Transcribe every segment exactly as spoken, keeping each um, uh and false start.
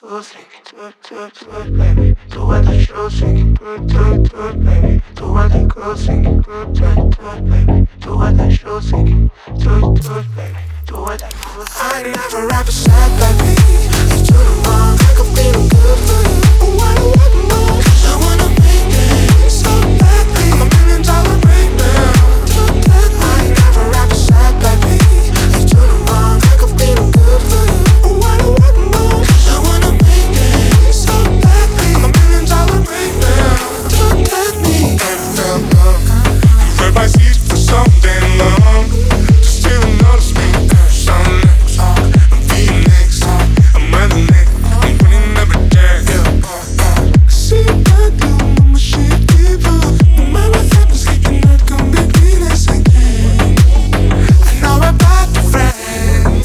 Pussy, twerk, twerk, twerk, baby. Do what the show sing. Twerk, twerk, twerk, baby. Do what the girl sing. Twerk, twerk, twerk, baby. Do what the show sing. Twerk, twerk, baby. Do what the girl sing. I ain't never rap a sad, baby. It's too long, I could feel good for you. Oh, I don't want more. I wanna make it so bad, baby. I'm a million dollar break now. I ain't never rap a sad, baby. It's too long, I could feel good for you. Oh, I don't want more. I wanna make it so bad, baby. I'm a million dollar break now. Don't let me. I felt love. You read my seats for so damn long. Just still notice me. I'm next. I'm being next. I'm running next. I'm winning every day. See what I do, I'm a shit giver. No matter what happens, kicking out, gon' be Venus again. I know about the friends.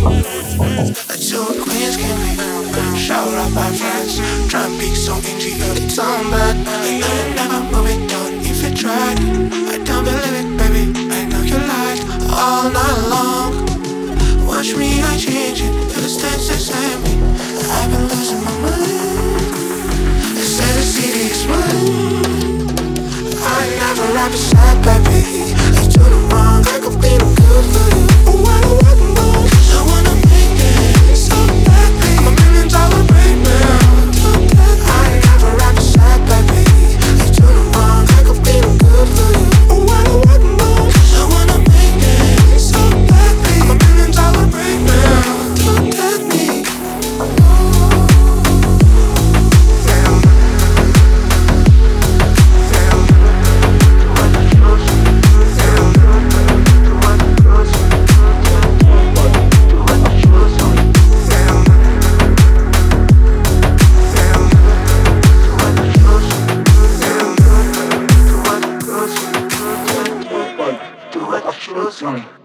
A two queens can be showered up by friends. Try and be so ingy, it's on bad. I know you never move it down if you tried. I don't believe it, baby. I know you lied all night long. Watch me, I change it. Feel the stance they send me. I've been losing my mind. They say the city is mine. I never rap a sad, baby. It's too wrong, I could be no good for you. Oh, I don't want more. I wanna make it so bad, baby. I'm a million dollar break now. I never rap a sad, baby. It's too wrong, I could be no good for you. Oh, I don't want more. I wanna make it so bad, baby. I'm a million dollar break now. Don't let me. Do what the show sing.